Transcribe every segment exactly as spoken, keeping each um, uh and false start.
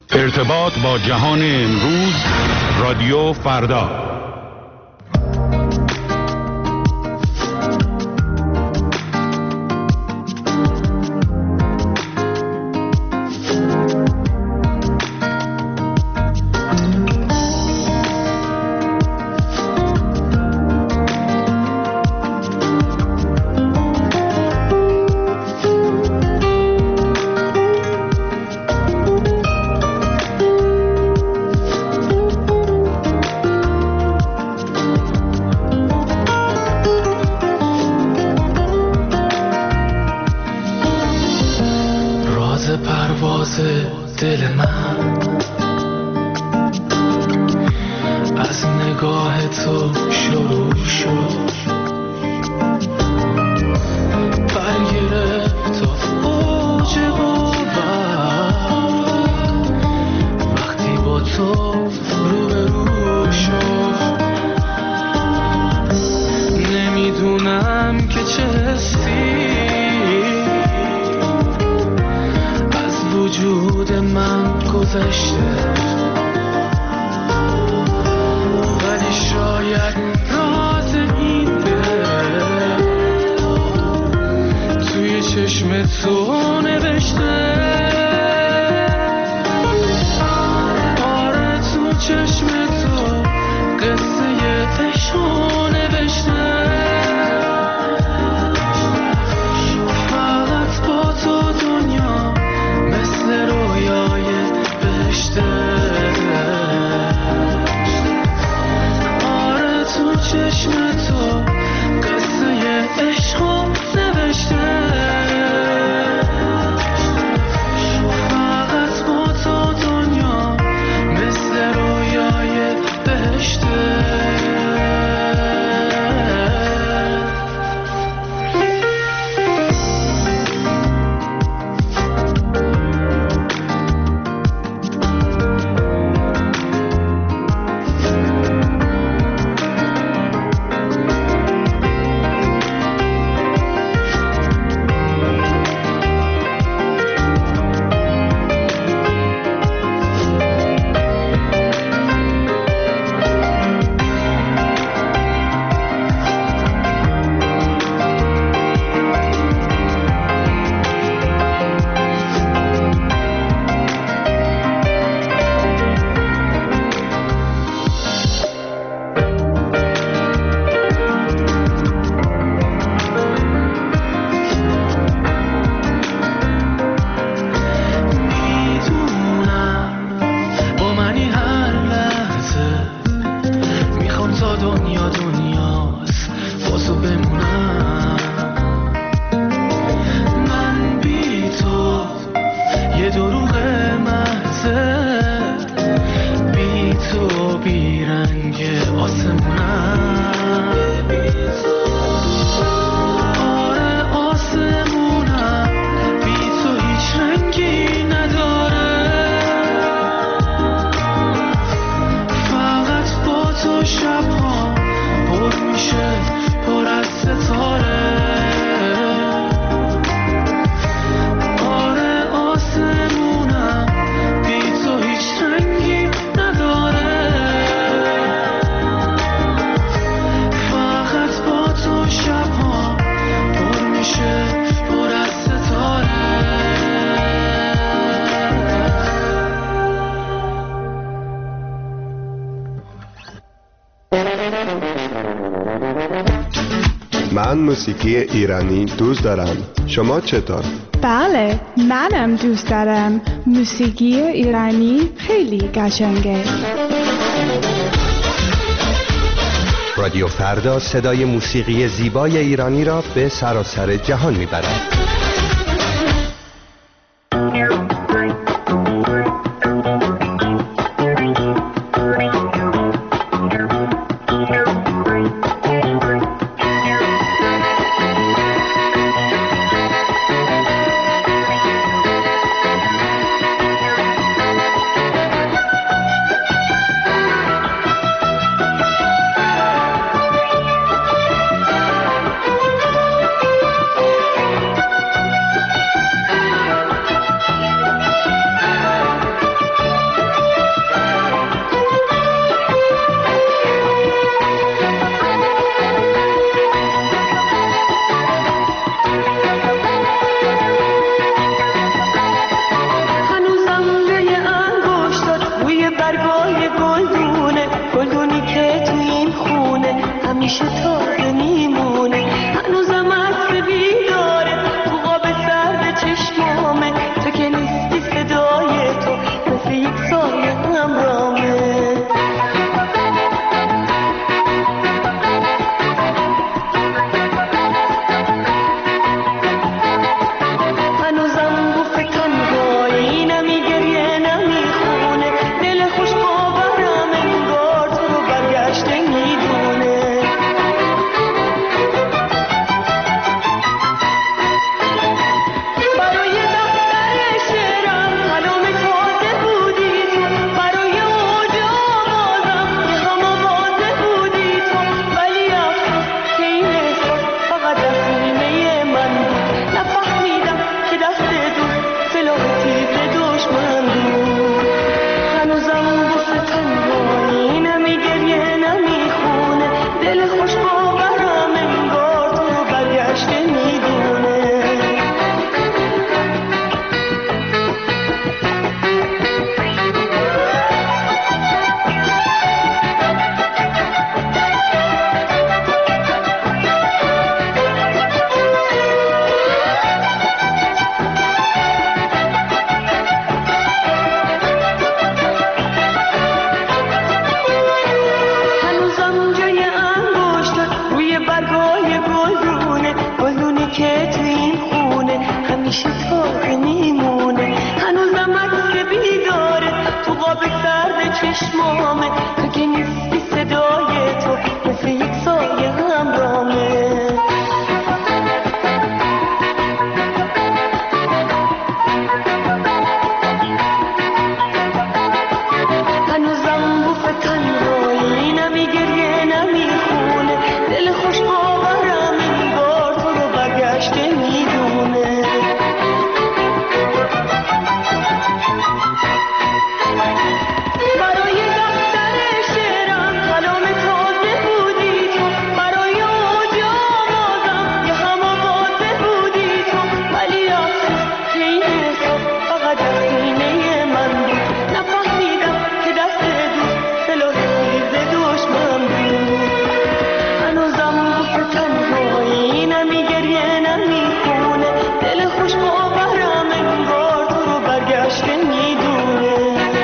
ارتباط با جهان امروز، رادیو فردا. من موسیقی ایرانی دوست دارم. شما چطور؟ بله، منم دوست دارم. موسیقی ایرانی خیلی قشنگه. رادیو فردا صدای موسیقی زیبای ایرانی را به سراسر جهان میبرد. چشمامه، تو که نیستی صدای تو مثل یک سایه همراهمه. هنوزم بوف تنهایی نمی گریه نمی خونه، دل خوش باورم این بار تو رو برگشته میدونه. برای دفتر شعرم کلام تازه بودی تو، برای اوج آوازم یه هم آوازه بودی تو، ولی افسوس که این حساب فقط از سینه من بود. نفهمیدم که دست دوست سلاح تیز دشمن بود. هنوزم بوف تنهایی نمی گریه نمی خونه، دل خوش باورم انگار تو رو برگشته میدونه.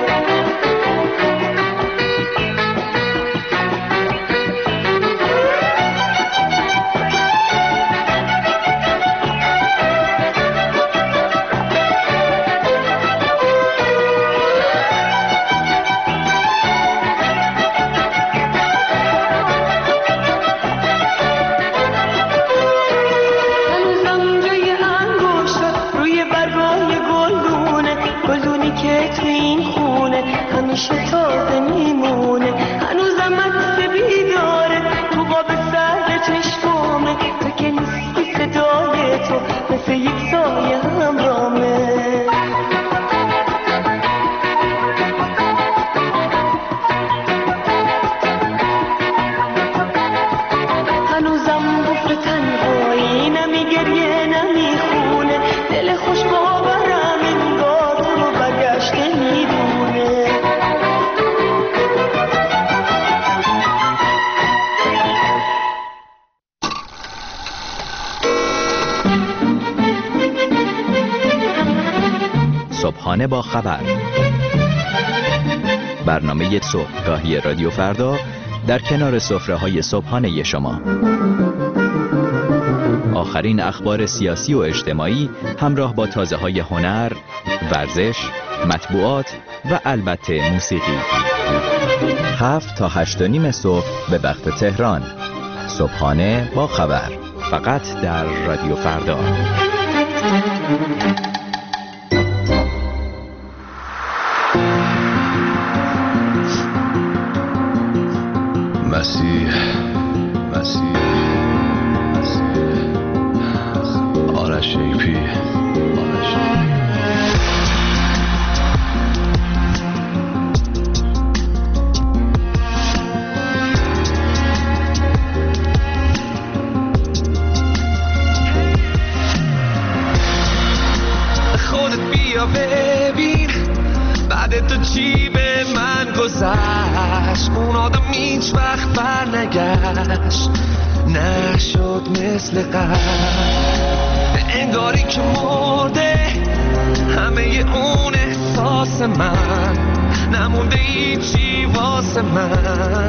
هنوزم جای انگشتات روی برگای گلدونه، گلدونی که تو این خونه همیشه تازه میمونه. هنوزم عکس بیداره تو قاب سر چشمامه، تو که نیستی صدای تو مثل یک سایه همراهمه. هنوزم بوف تنهایی نمی گریه نمی خونه، دل خوش باورم انگار تو رو برگشته میدونه. صبحانه با خبر، برنامه صبحگاهی رادیو فردا در کنار سفره‌های صبحانه شما. آخرین اخبار سیاسی و اجتماعی همراه با تازه‌های هنر، ورزش، مطبوعات و البته موسیقی. هفت تا هشت و نیم صبح به وقت تهران. صبحانه با خبر، فقط در رادیو فردا. مسیح مسیح مسیح آرش ایپی آرش خودت بیا ببین بعد تو چی به من گذشت. اون آدم هیچ وقت بر نگشت، نشد مثل قبل، انگاری که مرده همه اون احساس من، نمونده هیچی واسه من.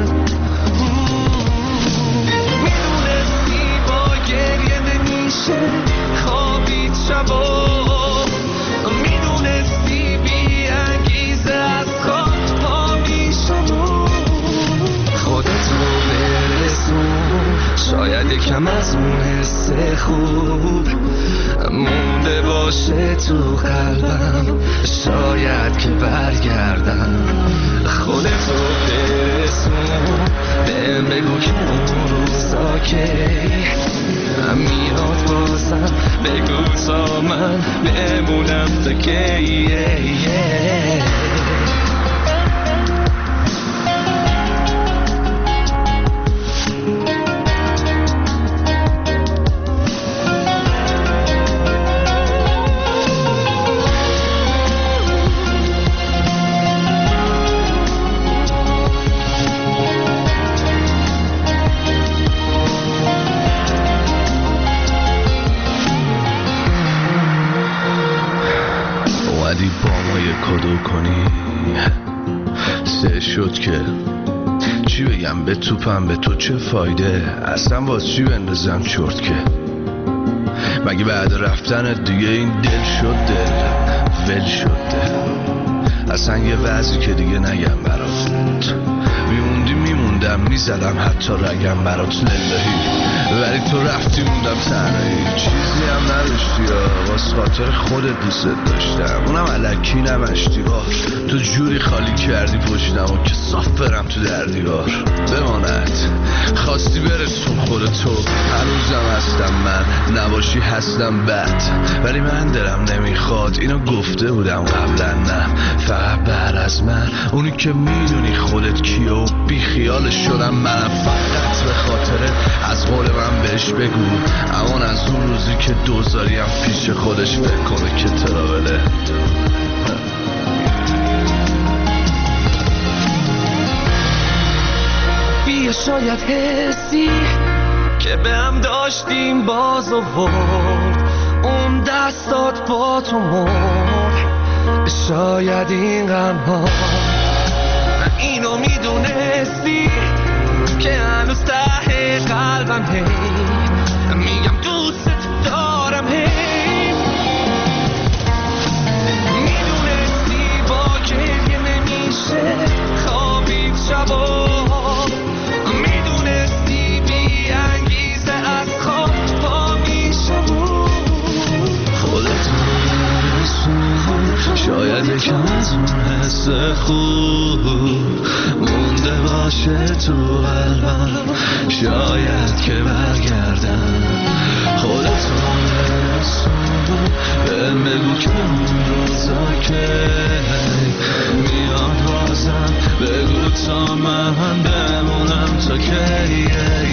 میدونستی با گریه نمیشه خوابید شبا، میدونستی بی انگیزه از خواب پا میشم. خودت رو برسون، شاید یکم از اون حس خوب مونده باشه تو قلبم، شاید که برگردم. خودت رو برسون، بهم بگو که اون روزا که میاد بازم، بگو تا من بمونم تا کی. اومدی با ما یه کدو کنی، سه شد که چی بگم به توپم، به تو چه فایده، اصلا باز چی بندازم چرت که. مگه بعد رفتن دیگه این دل شد دل ول شد دل، اصلا یه وضعی که دیگه نگم برات. میموندی میموندم میزدم حتی رگم برات للهی، ولی تو رفتی موندم تنهایی. چیزی هم نداشتی یا واسه خاطر خودت دوست داشتم، اونم الکی نمشتی با تو جوری خالی کردی پشتم و که صاف برم تو در دیوار بماند. خواستی برسون خودتو، هنوزم هستم من، نباشی هستم بد، ولی من دلم نمیخواد اینو گفته بودم قبلا. نه فقط بعد از من اونی که میدونی خودت کیه و بی خیالش شدم منم، فقط به خاطر از قول من بهش بگو امان از اون روزی که دوزاریم پیش خودش فکر کنه که تراوله. بیا شاید حسی که به هم داشتیم باز آورد، اون دستات با تو مرد. شاید این غم‌ها اینو میدونستی که هنوز ته قلبم هی میگم دوست دارم، هی میدونستی با گریه نمیشه خوابید شبا، میدونستی بی انگیزه از خواب پا میشه. خودت شاید یکم از اون حس خوب مونده باشه تو قلبم، شاید که برگردم. خودت رسون بهم بگو که اون روزا که میاد بازم، بگو تا من بمونم تا که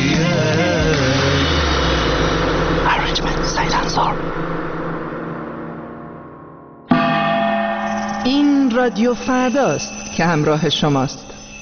Arrangement Silencer. این رادیو فرداست که همراه شماست.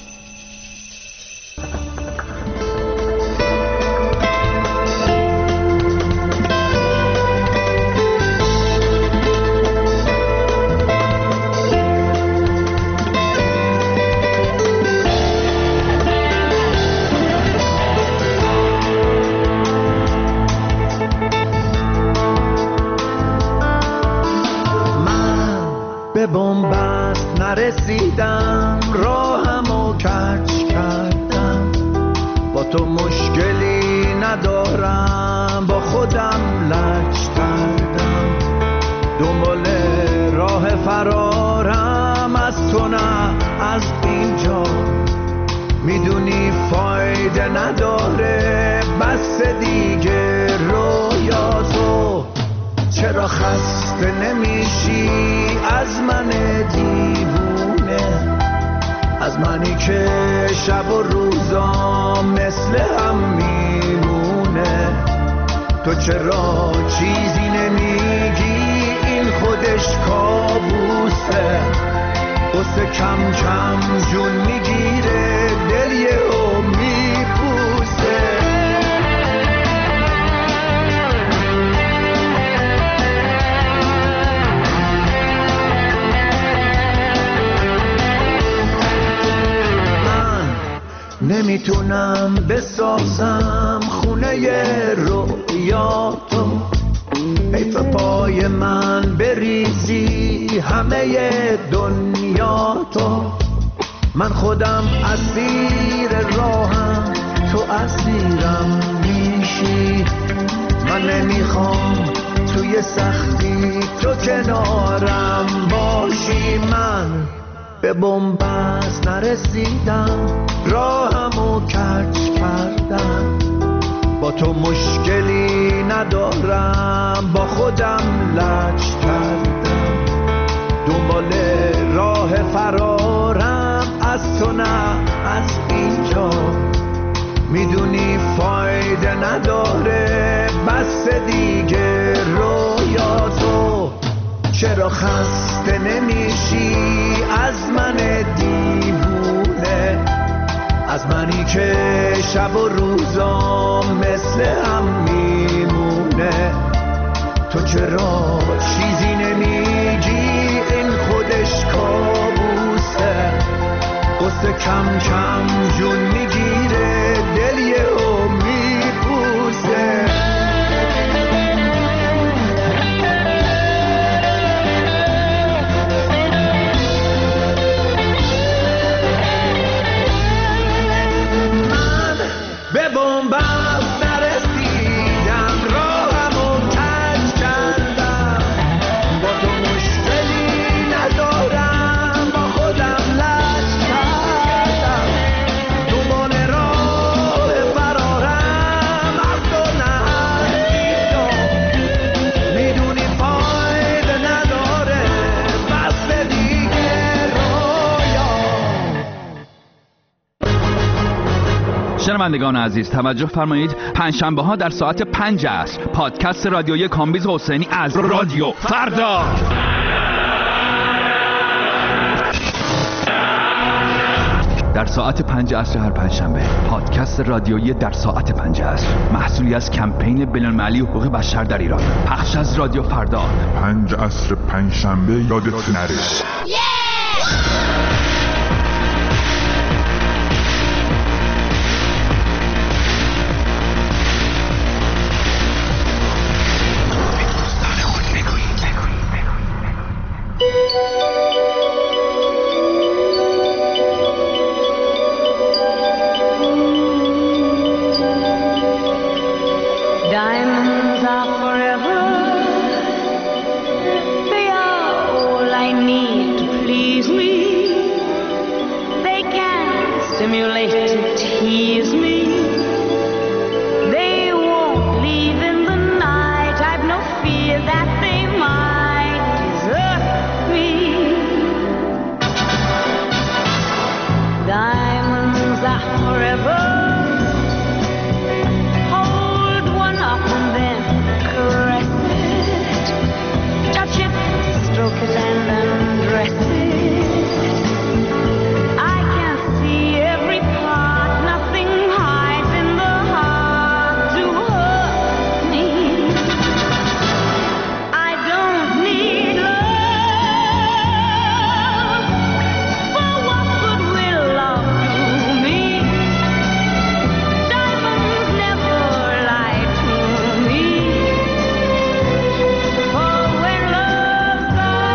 به بنبست نرسیدم، راهمو کج کردم، با تو مشکلی ندارم، با خودم لج کردم، دنبال راه فرارم از تو نه از اینجا، میدونی فایده نداره بس دیگه رویاتو. چرا خسته نمیشی از من دیوونه، از منی که شب و روزا مثل هم میمونه؟ تو چرا چیزی نمیگی؟ این خودش کابوسه، قصه کم کم جون میگیره، دل یهو میپوسه. نمیتونم بسازم خونه رویاتو، حیف پای من بریزی همه دنیاتو. من خودم اسیر راهم، تو اسیرم میشی. من نمیخوام توی سختی تو کنارم باشی. من به بنبست نرسیدم، راهمو کج کردم، با تو مشکلی ندارم، با خودم لج کردم، دنبال راه فرارم از تو نه از اینجا، میدونی فایده نداره بس دیگه رویاتو. چرا خسته نمیشی از من دیوونه، از منی که شب و روزا مثل هم میمونه؟ تو چرا چیزی نمیگی؟ این خودش کابوسه، قصه کم کم جون میگیره، دل یهو میپوسه. شنوندگان عزیز توجه فرمایید، پنجشنبه ها در ساعت پنج عصر پادکست رادیویی کامبیز حسینی از رادیو فردا. در ساعت پنج عصر هر پنجشنبه پادکست رادیویی در ساعت پنج عصر، محصولی از کمپین بین‌المللی حقوق بشر در ایران، پخش از رادیو فردا. پنج عصر پنجشنبه یادت نره. Diamonds are forever. They are all I need to please me. They can stimulate and tease me. They won't leave in the night. I've no fear that they might desert me. Diamonds are forever. Stroke it and undress it. I can see every part. Nothing hides in the heart to hurt me. I don't need love. For what good will love do me? Diamonds never lie to me. For when love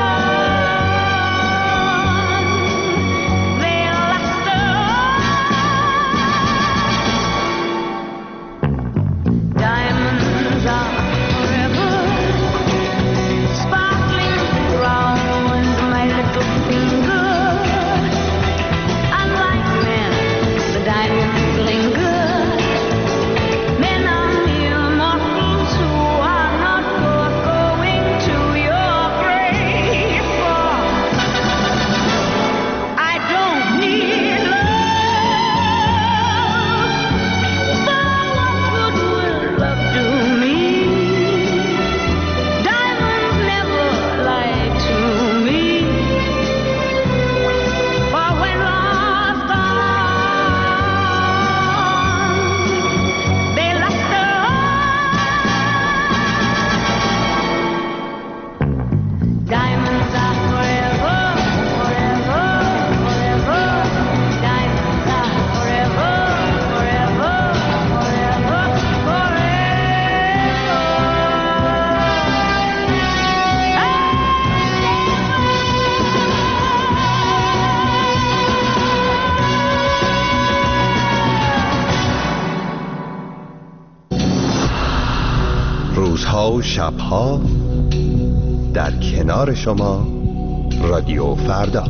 روزها و شبها در کنار شما رادیو فردا.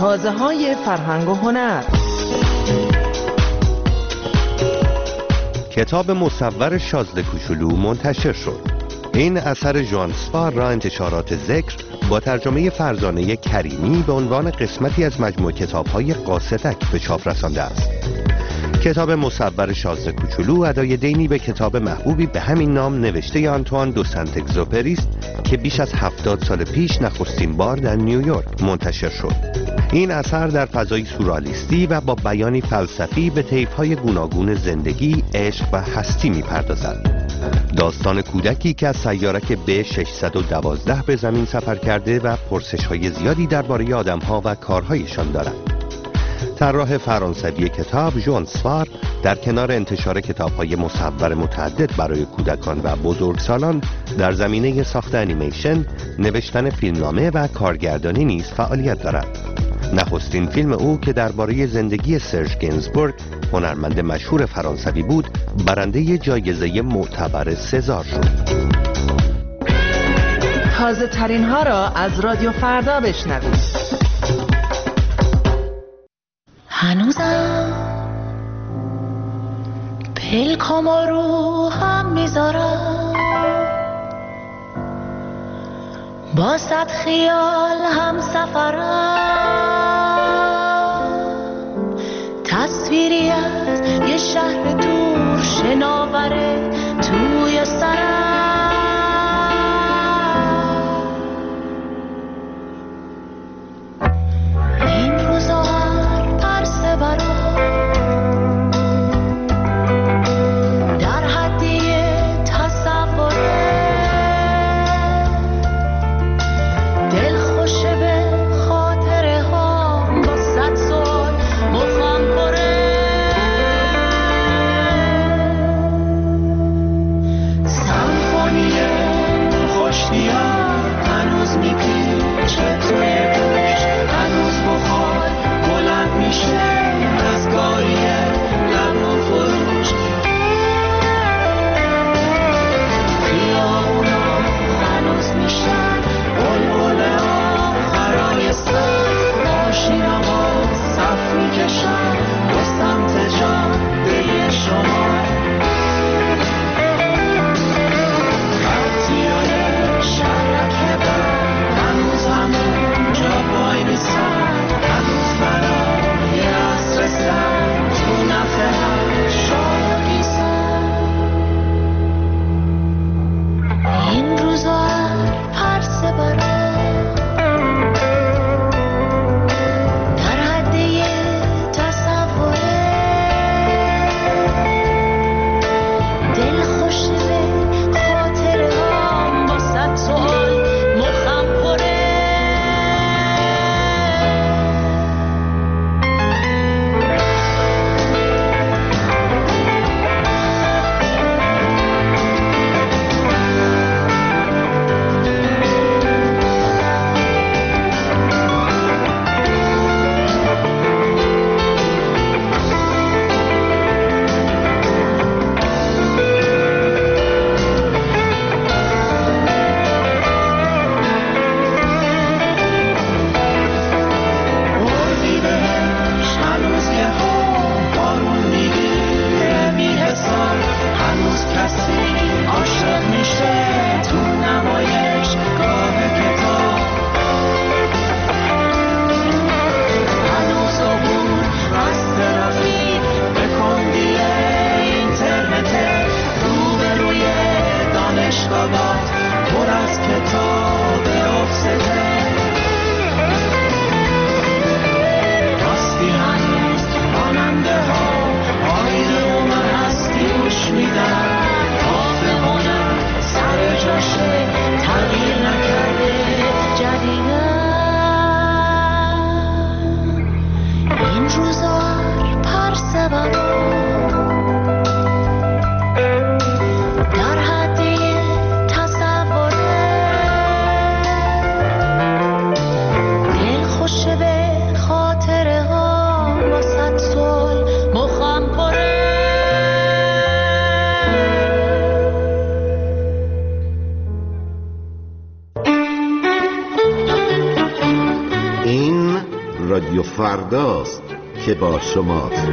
تازه های فرهنگ و هنر. کتاب مصور شازده کوچولو منتشر شد. این اثر ژان سوار را انتشارات ذکر با ترجمه فرزانه کریمی به عنوان قسمتی از مجموع کتاب‌های قاصدک به چاپ رسانده است. کتاب مصور شازده کوچولو ادای دینی به کتاب محبوبی به همین نام نوشته آنتوان دو سنت اگزوپری است که بیش از هفتاد سال پیش نخستین بار در نیویورک منتشر شد. این اثر در فضای سورئالیستی و با بیانی فلسفی به طیف‌های گوناگون زندگی، عشق و هستی می‌پردازد. داستان کودکی که از سیارک به ششصد و دوازده به زمین سفر کرده و پرسش‌های زیادی درباره آدم‌ها و کارهایشان دارد. طراح فرانسوی کتاب ژان سوار در کنار انتشار کتاب‌های مصور متعدد برای کودکان و بزرگسالان در زمینه ساخت انیمیشن، نوشتن فیلمنامه و کارگردانی نیز فعالیت دارد. نخستین فیلم او که درباره زندگی سرژ گنزبورگ، هنرمند مشهور فرانسوی بود، برنده جایزه معتبر سزار شد. تازه ترین ها را از رادیو فردا بشنوید. هنوزم پلکام رو هم میذارم، با صد خیال هم سفرم، تصویری از یه شهر دور شناوره توی سرم. این روزا هر پرسه برام در حدی تصوره، دل خوشه به خاطره ها با صد سال مخم پره. سمفونی خوشنیار هنوز میپیچه توی گوش، هنوز بخار بلند میشه از گاریه لب و فروش. خیابونا هنوز میشن بلبل آخرای سر، ماشینا با صف میکشن به سمت جاده شما. خطیای شهرک بر هنوز همون جا بای میسن، هنوز برای عصر سر تو نفه هر شاگیسن. این روزا هر پرسه برام در حدی تصوره، دل خوشه به خاطره هم با صد سوال مخم پره. در حدی تصوره، رادیو فرداست که با شماست.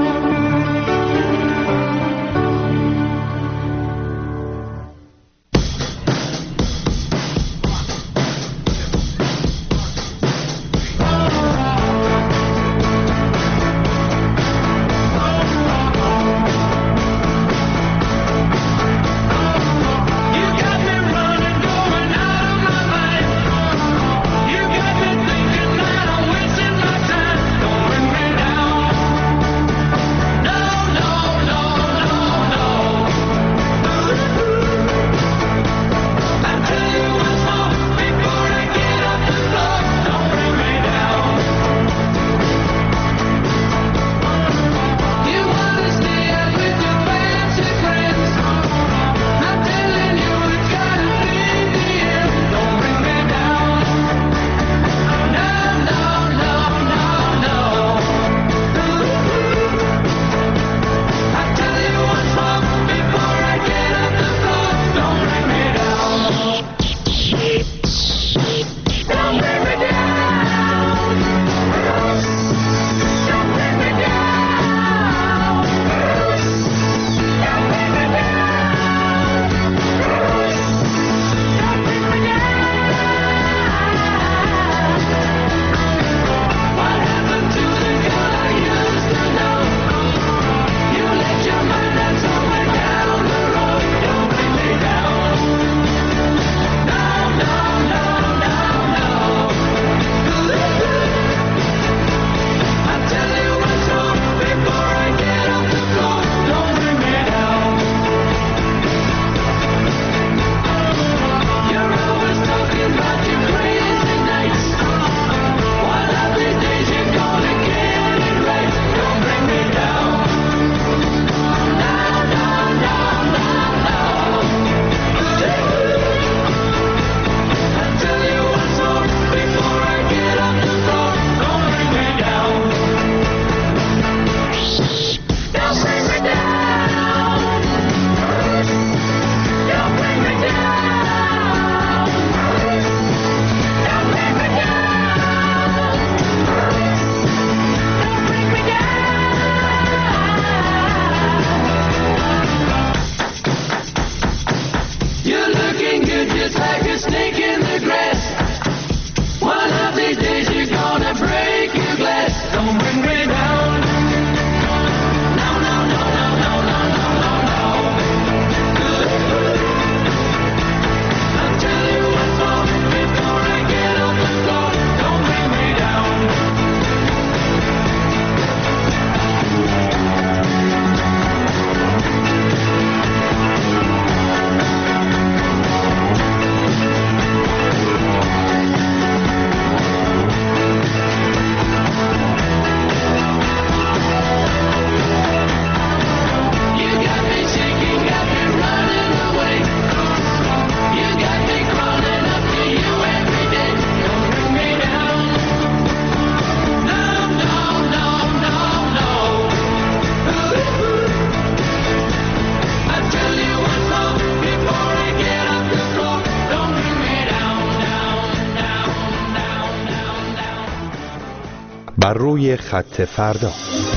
بر روی خط فردا.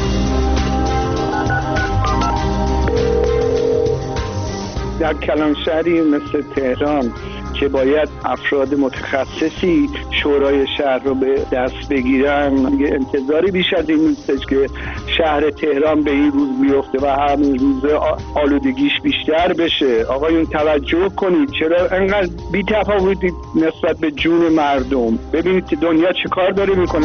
در کلانشهری مثل تهران که باید افراد متخصصی شورای شهر رو به دست بگیرن، یه انتظاری بیش از این نیستش که شهر تهران به این روز بیفته و همین روز آلودگیش بیشتر بشه. آقایون توجه کنید، چرا انقدر بی تفاوتی نسبت به جون مردم؟ ببینید که دنیا چه کار داره میکنه.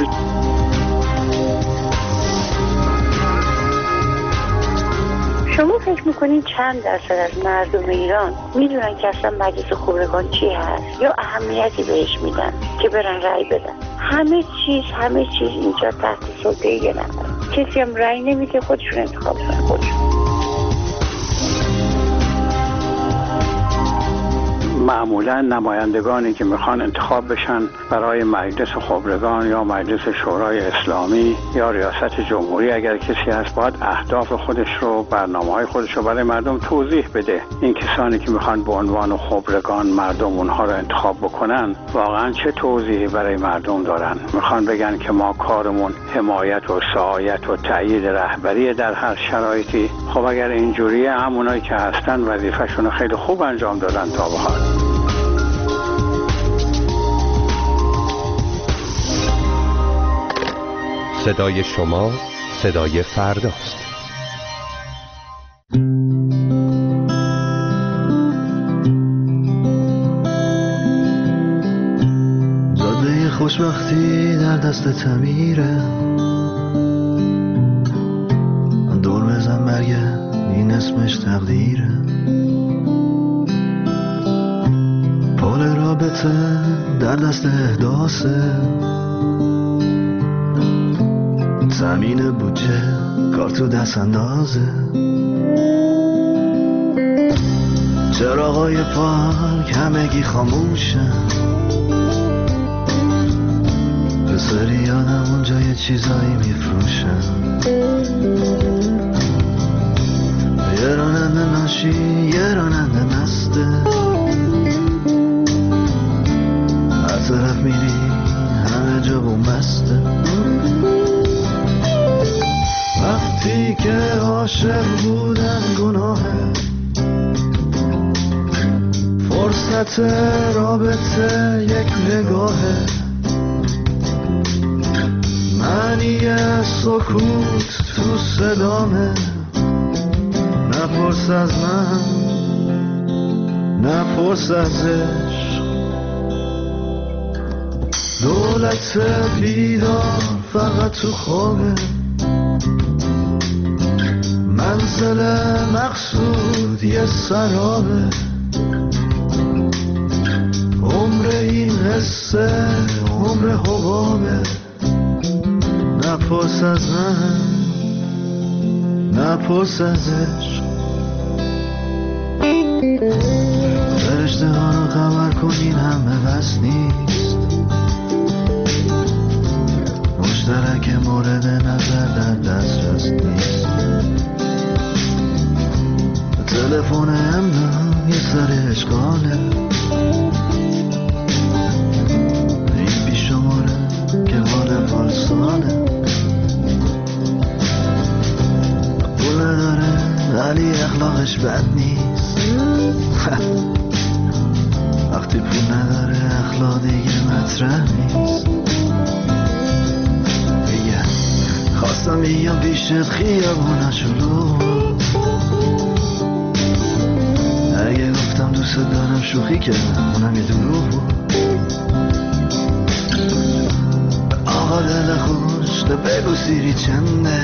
شما فکر میکنین چند درصد از مردم ایران میدونن که اصلا مجلس خبرگان چی هست یا اهمیتی بهش میدن که برن رأی بدن؟ همه چیز همه چیز اینجا تحت سلطه یه نفر. کسی هم رأی نمیده، خودشون انتخاب کنن خودشون. معمولا نمایندگانی که میخوان انتخاب بشن برای مجلس خبرگان یا مجلس شورای اسلامی یا ریاست جمهوری، اگر کسی هست باید اهداف خودش رو، برنامه‌های خودش رو برای مردم توضیح بده. این کسانی که میخوان به عنوان خبرگان مردم اونها رو انتخاب بکنن واقعا چه توضیحی برای مردم دارن؟ میخوان بگن که ما کارمون حمایت و سعایت و تأیید رهبری در هر شرایطی؟ خب اگر اینجوریه همونایی که هستن وظیفه‌شون رو خیلی خوب انجام دادن تا به حال. صدای شما صدای فرداست. جاده خوشبختی در دست تعمیره، دور بزن برگه این اسمش تقدیره، پل رابطه در دست احداثه، زمین بودجه کار تو دست اندازه، چراغای پارک همگی خاموشن، پسری یادم اونجا یه چیزایی میفروشن، یه راننده ناشی یه راننده مسته، هر طرف میری همه جا بومبسته، وقتی که عاشق بودن گناهه، فرصت رابطه یک نگاهه، معنی سکوت تو صدامه، نپرس از من نپرس از عشق، دولت بیدار فقط تو خوابه، منزل مقصود یه سرابه، عمر این حسه عمر حبابه، نپرس از من نپرس از عشق، فرشته ها رو خبر کنین همه بس نیست، مشترک مورد نظر در دسترس نیست، تلفن امنا یه سر اشغاله، این بی شماره که حال پارساله، پول نداره ولی اخلاقش بد نیست، وقتی پول نداره اخلاق دیگه مطرح نیست، میگه خواستم بیام پیشت خیابونا شلوغ، اگه گفتم دوست دارم شوخی کردم اونم یه دروغ بود، آقا دل خوش تو بگو سیری چنده،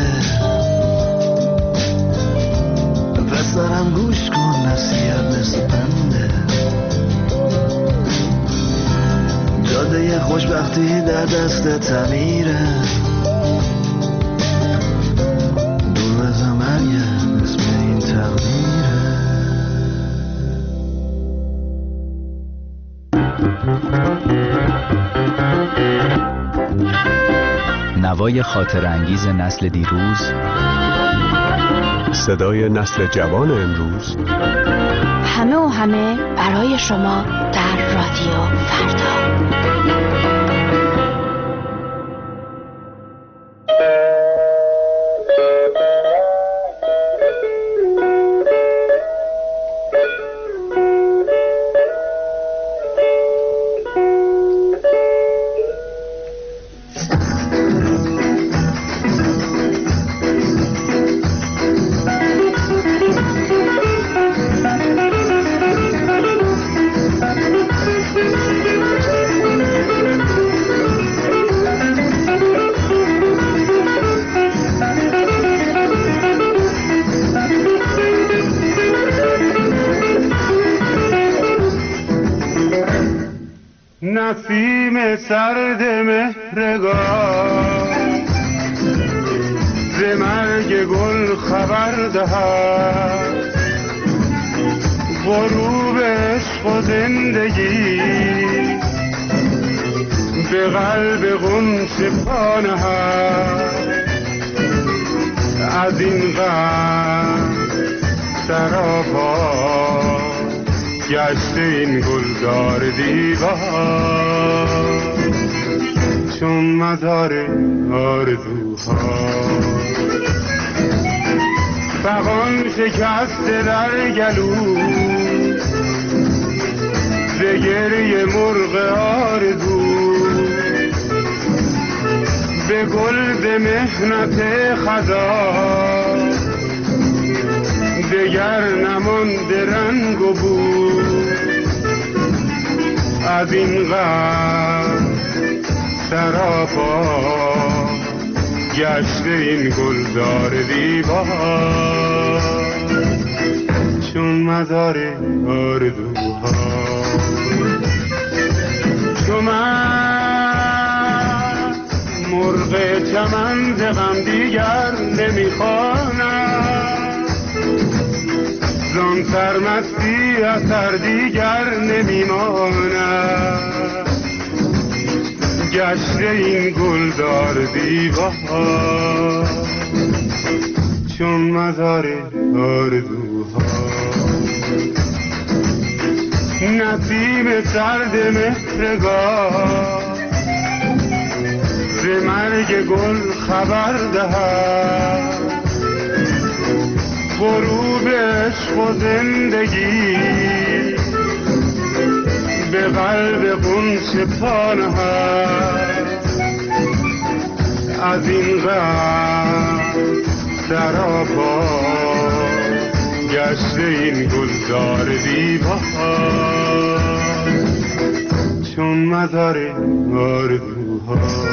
پسرم گوش کن نصیحت مثل پنده، جاده خوشبختی در دست تعمیره، دور بزن مرگه اسم این تقدیره. نوای خاطر انگیز نسل دیروز، صدای نسل جوان امروز، همه و همه برای شما در رادیو فردا. نسیم سرد مهرگاه ز مرگ گل خبر دهد، غروب عشق عشق و زندگی به قلب غنچه پا نهد، از این غم سراپا گشته این گلزار دیوار، چون مزار آرزوها. فغان شکسته در گلو ز گریه مرغ آرزو، به گل ز محنت خزان دگر نمانده رنگ و بو، از این غم سراپا گشته این گلزار دیوار، چون مزار آرزوها. چون من مرغ چمن ز غم دیگر نمیخوانم، زان سرمستی اثر دیگر نمیماند، گشته این گلزار دیوار، چون مزار آرزوها. نسیم سرد مهرگاه ز مرگ گل خبر دهد، غروب عشق و زندگی به قلب غنچه پا نهد، از این غم سراپا گشته این گلزار دیوار، چون مزار آرزوها.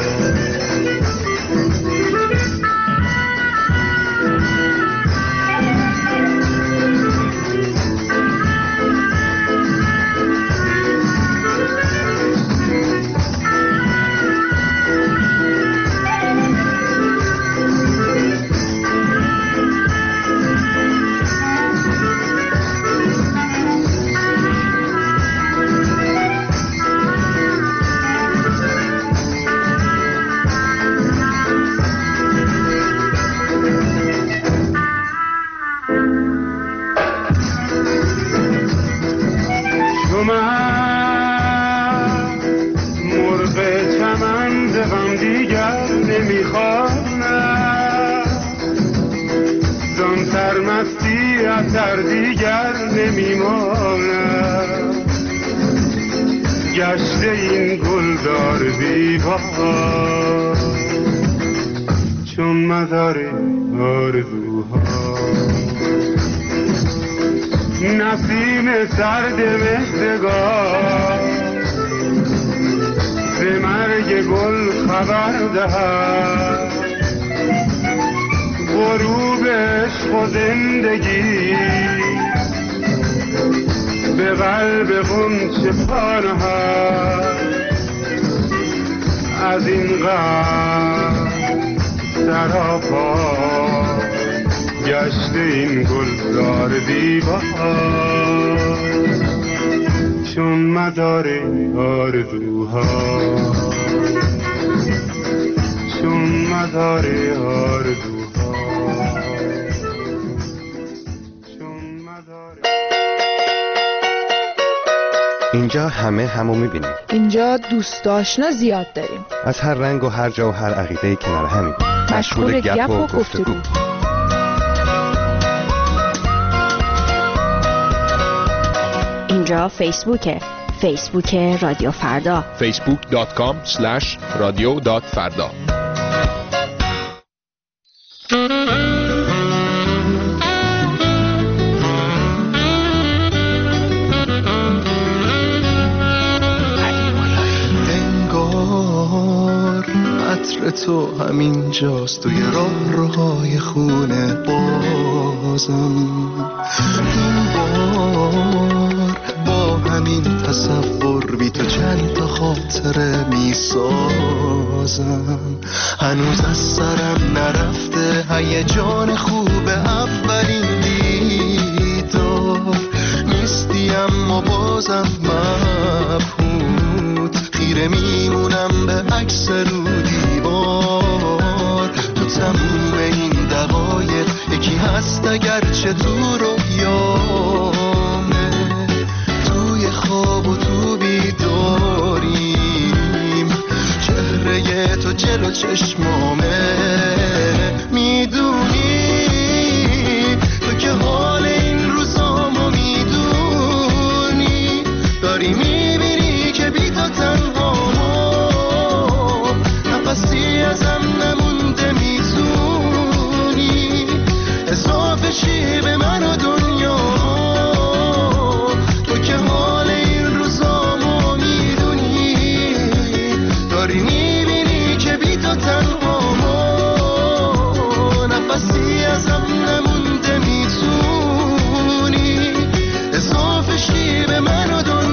در دیگر نمیماند، گشته این گلزار دیوار، چون مزار آرزوها. نسیم سرد مهرگاه ز مرگ گل خبر دهد، غروب عشق و زندگی به قلب غنچه پا نهد، از این غم سراپا گشته این گلزار دیوار، چون مزار آرزوها، چون مزار آرزوها. اینجا همه همو میبینیم. اینجا دوست آشنا زیاد داریم، از هر رنگ و هر جا و هر عقیده کنار همیم، مشغول گپ و گفتگو. اینجا فیسبوکه، فیسبوک رادیو فردا، فیسبوک دات کام اسلش رادیو دات فردا. تو همین جاست توی راه روهای خونه بازم، این بار با همین تصور بی تو چند تا خاطره می سازم، هنوز از سرم نرفته هیجان خوب اولین دیدار، نیستی اما اما بازم مبهوت خیره میمونم به عکس رو دیوار. تو تموم این دقایق یکی هست اگرچه تو رویامه، توی خواب و تو بیداریم، چهره تو جلو چشمامه. میدونی تو که حال این روزامو میدونی، داری میبینی که بی تو تنهامو، نفسی ازم نمونده، میتونی اضافه شی به من و دنیا. تو که حال این روزامو میدونی، داری میبینی که بی تو تنهامو، نفسی ازم نمونده، میتونی اضافه شی به من و دنیا.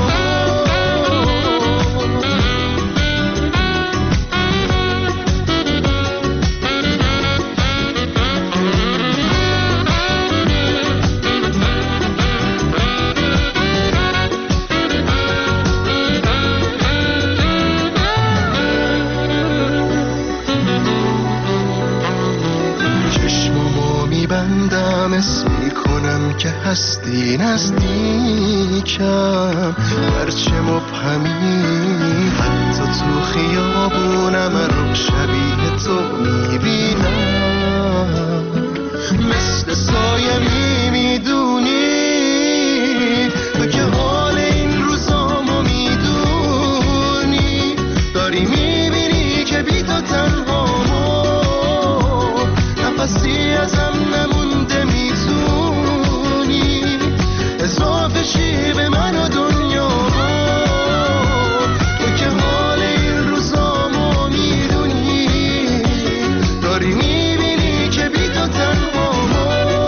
اسم میکنم که هستی نزدیکم، هرچه مبهمی حتی تو خیابونم رو شبیه تو میبینم، مثل سایه میمیدونی. تو که حال این روزامو میدونی، داری میبینی که بی تو تنهامو، نفسی ازم نمونده، میتونی اضافه شی به من و دنیا. تو که حال این روزامو میدونی، داری میبینی که بی تو تنهامو،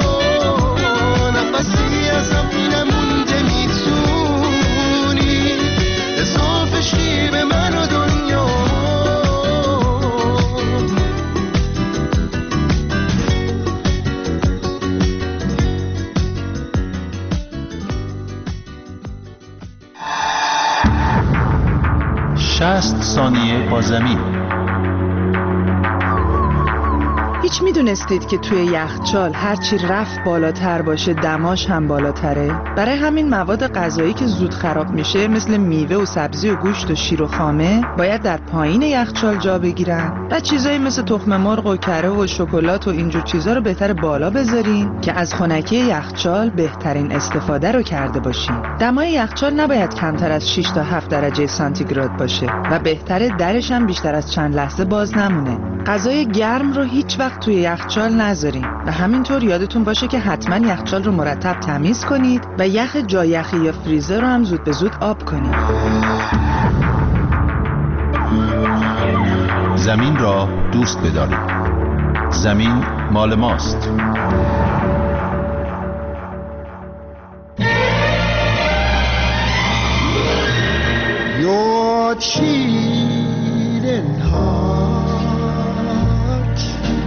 نفسی ازم نمونده، میتونی اضافه شی به من و دنیا. شصت ثانیه با زمین. هیچ میدونستید که توی یخچال هرچی رفت بالاتر باشه دماش هم بالاتره؟ برای همین مواد غذایی که زود خراب میشه مثل میوه و سبزی و گوشت و شیر و خامه باید در پایین یخچال جا بگیرن و چیزایی مثل تخم مرغ و کره و شکلات و اینجور چیزا رو بهتر بالا بذارین که از خنکی یخچال بهترین استفاده رو کرده باشین. دمای یخچال نباید کمتر از شش تا هفت درجه سانتیگراد باشه و بهتره درش هم بیشتر از چند لحظه باز نمونه. غذای گرم رو هیچ وقت توی یخچال نذارین و همینطور یادتون باشه که حتما یخچال رو مرتب تمیز کنید و یخ جایخی یا فریزر رو هم زود به زود آب کنید. زمین را دوست بدارید. زمین مال ماست. Your cheating heart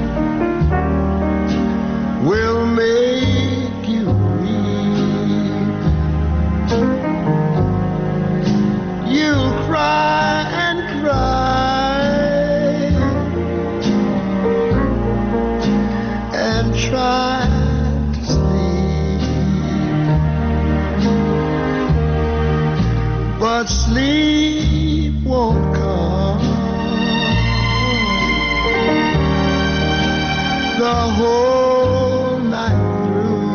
will make you weep. You'll cry and cry and try to sleep, but sleep won't come. The whole night through,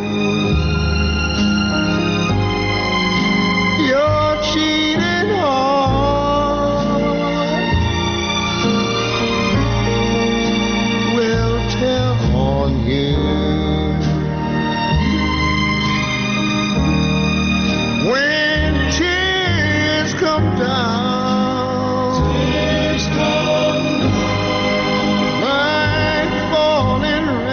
your cheating heart will tell on you. When tears come down, tears come down like falling rain.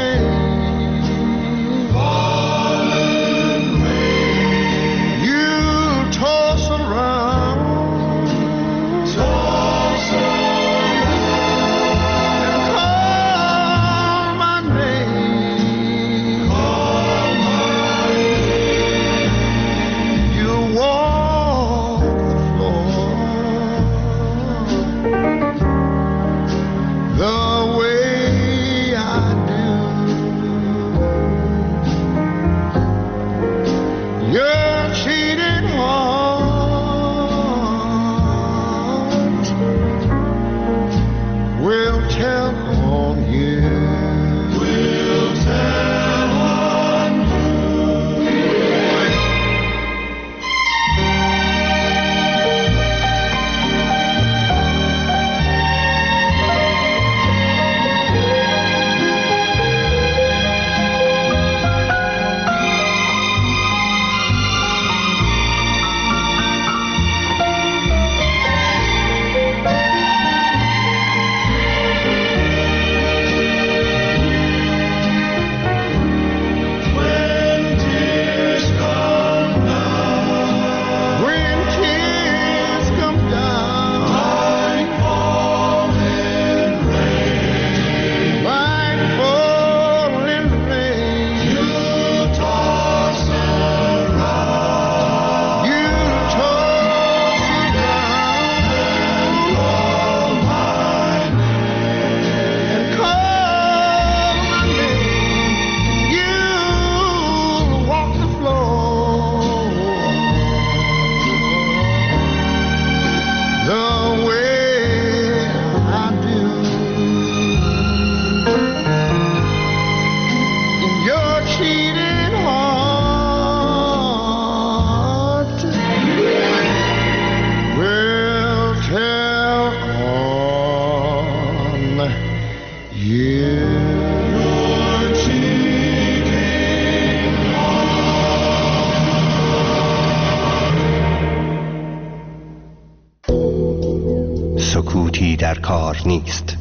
موسیقی در کار نیست.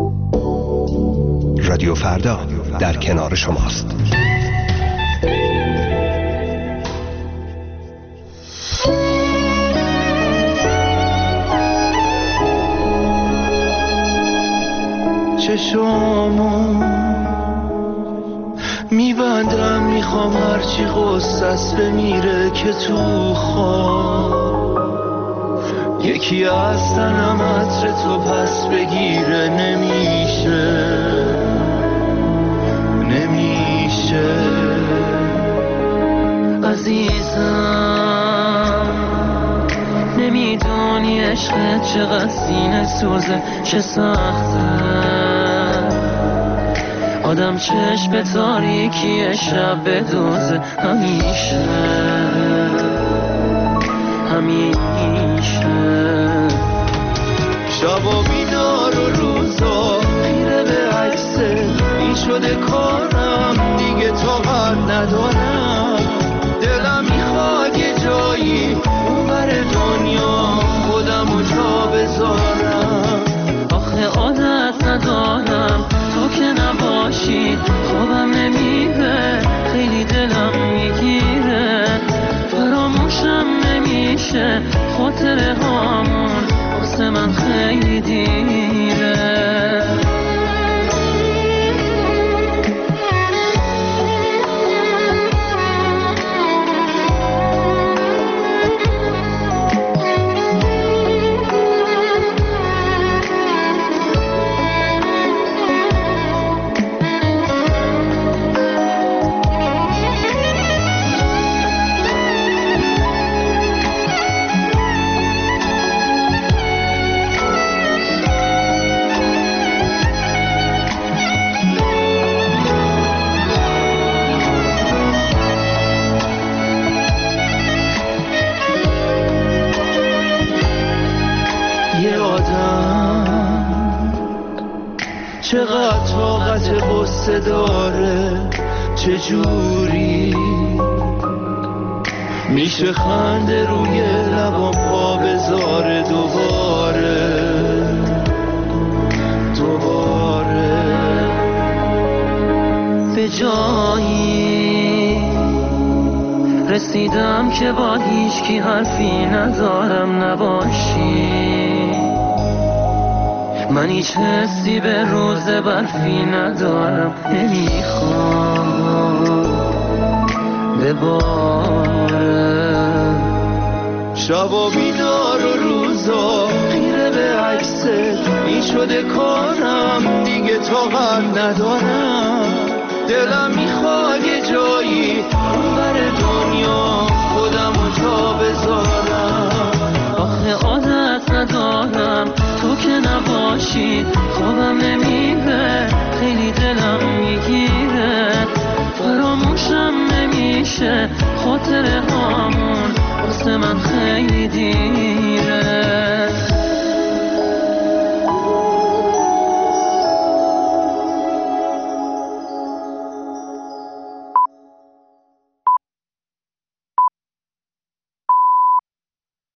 رادیو فردا در کنار شماست. چشامو میبندم، میخوام هرچی غصص بمیره که تو خواب یکی از تنم عطر تو پس بگیره. نمیشه نمیشه عزیزم، نمیدونی عشقت چقدر سینه سوزه، چه سخته آدم چشم به تاریکی شب بدوزه. همیشه همیشه شب و بیدار و روزا خیره به عکسه، این شده کارم دیگه طاقت ندارم. دلم میخواد یه جایی اون بر دنیا خودم و جا بذارم. آخه عادت ندارم تو که نباشی، خوابم نمیره، خیلی دلم میگیره، فراموشم نمیشه خاطره هامون، واسه من خیلی دیره. چقدر طاقت غصه داره، چجوری میشه خنده روی لبام پا بذاره دوباره دوباره. به جایی رسیدم که با هیچ کی حرفی ندارم نباشی، من هیچ حسی به روز برفی ندارم، نمیخوام بباره. شب و بیدار و روزا خیره به عکسه، این شده کارم دیگه طاقت ندارم. دلم میخواد یه جایی اون بر دنیا خودم رو جا بذارم. آخه عادت ندارم تو که نباشی، خوابم نمیره، خیلی دلم میگیره، فراموشم نمیشه خاطره هامون، واسه من خیلی دیره.